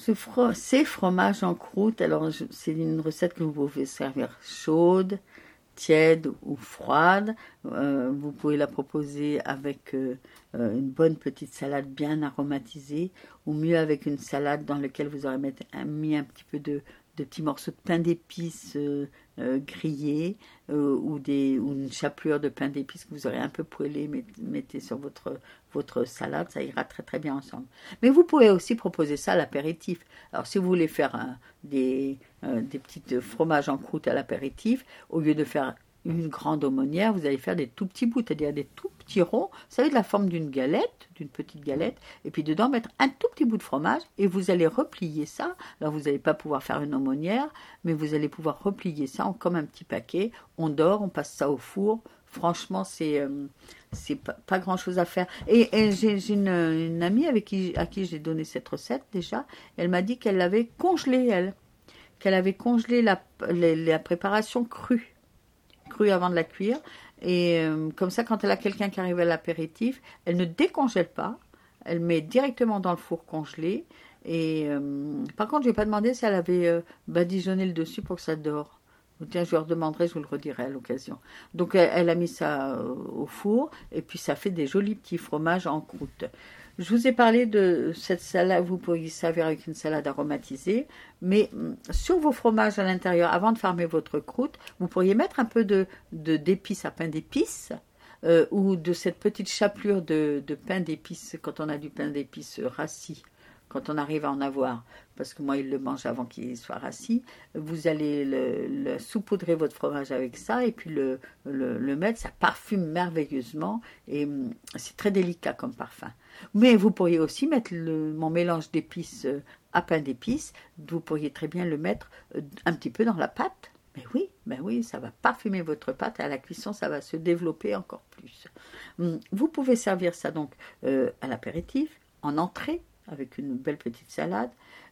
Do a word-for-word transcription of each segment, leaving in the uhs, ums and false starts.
Ce fro- ces fromages en croûte, alors je- c'est une recette que vous pouvez servir chaude, tiède ou froide. Euh, vous pouvez la proposer avec euh, euh, une bonne petite salade bien aromatisée, ou mieux avec une salade dans laquelle vous aurez mettre- un- mis un petit peu de, de petits morceaux de pain d'épices euh, euh, grillés, euh, ou, des, ou une chapelure de pain d'épices que vous aurez un peu poêlé, met- mettez sur votre, votre salade, ça ira très très bien ensemble. Mais vous pouvez aussi proposer ça à l'apéritif. Alors si vous voulez faire un- des, euh, des petits fromages en croûte à l'apéritif, au lieu de faire une grande aumônière, vous allez faire des tout petits bouts, c'est-à-dire des tout petits ronds, vous savez, de la forme d'une galette, d'une petite galette, et puis dedans mettre un tout petit bout de fromage, et vous allez replier ça. Alors vous n'allez pas pouvoir faire une aumônière, mais vous allez pouvoir replier ça en, comme un petit paquet. On dort, on passe ça au four. Franchement, c'est euh, c'est pas, pas grand-chose à faire. Et, et j'ai, j'ai une, une amie avec qui, à qui j'ai donné cette recette déjà. Elle m'a dit qu'elle l'avait congelée, elle. Qu'elle avait congelé la, la, la préparation crue. Crue avant de la cuire. Et euh, comme ça, quand elle a quelqu'un qui arrive à l'apéritif, elle ne décongèle pas. Elle met directement dans le four congelé. Et euh, par contre, je n'ai pas demandé si elle avait euh, badigeonné le dessus pour que ça dore. Tiens, je lui redemanderai, je vous le redirai à l'occasion. Donc, elle, elle a mis ça euh, au four, et puis ça fait des jolis petits fromages en croûte. Je vous ai parlé de cette salade, vous pourriez servir avec une salade aromatisée, mais hum, sur vos fromages à l'intérieur, avant de fermer votre croûte, vous pourriez mettre un peu de, de, d'épices à pain d'épices, euh, ou de cette petite chapelure de, de pain d'épices, quand on a du pain d'épices rassis, quand on arrive à en avoir, parce que moi, il le mange avant qu'il soit rassis, vous allez le, le saupoudrer votre fromage avec ça, et puis le, le, le mettre, ça parfume merveilleusement, et hum, c'est très délicat comme parfum. Mais vous pourriez aussi mettre le, mon mélange d'épices euh, à pain d'épices, vous pourriez très bien le mettre euh, un petit peu dans la pâte. Mais oui, ben oui, ça va parfumer votre pâte, et à la cuisson, ça va se développer encore plus. Hum, Vous pouvez servir ça donc euh, à l'apéritif, en entrée, avec une belle petite salade,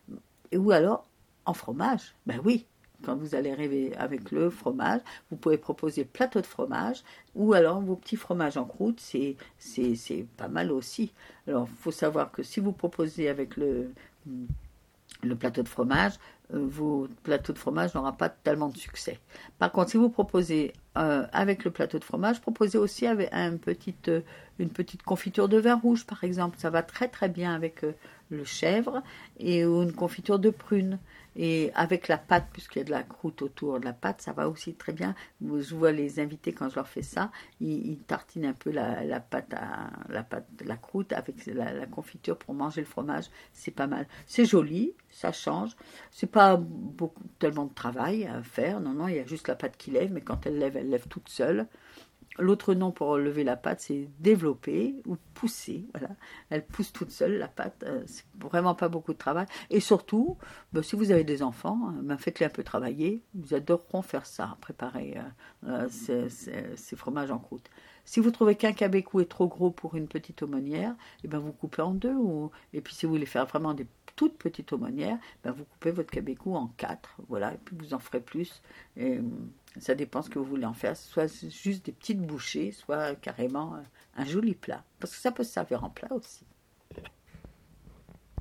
ou alors en fromage. Ben oui, quand vous allez rêver avec le fromage, vous pouvez proposer plateau de fromage, ou alors vos petits fromages en croûte, c'est, c'est, c'est pas mal aussi. Alors, il faut savoir que si vous proposez avec le, le plateau de fromage, euh, vos plateaux de fromage n'aura pas tellement de succès. Par contre, si vous proposez euh, avec le plateau de fromage, proposez aussi avec un petit, euh, une petite confiture de vin rouge, par exemple. Ça va très très bien avec euh, le chèvre, et ou une confiture de prune. Et avec la pâte, puisqu'il y a de la croûte autour de la pâte, ça va aussi très bien. Je vois les invités, quand je leur fais ça, ils, ils tartinent un peu la, la pâte, à, la pâte, la croûte avec la, la confiture pour manger le fromage. C'est pas mal. C'est joli, ça change. C'est pas beaucoup, tellement de travail à faire. Non, non, il y a juste la pâte qui lève, mais quand elle lève, elle lève toute seule. L'autre nom pour lever la pâte, c'est développer ou pousser. Voilà, elle pousse toute seule, la pâte. Euh, c'est vraiment pas beaucoup de travail. Et surtout, ben, si vous avez des enfants, ben, faites-les un peu travailler. Ils adoreront faire ça, préparer euh, euh, ces, ces, ces fromages en croûte. Si vous trouvez qu'un cabecou est trop gros pour une petite aumônière, et ben vous coupez en deux. Ou... Et puis si vous voulez faire vraiment des toutes petites aumônières, ben vous coupez votre cabecou en quatre. Voilà, et puis vous en ferez plus. Et, ça dépend ce que vous voulez en faire, soit juste des petites bouchées, soit carrément un joli plat. Parce que ça peut se servir en plat aussi.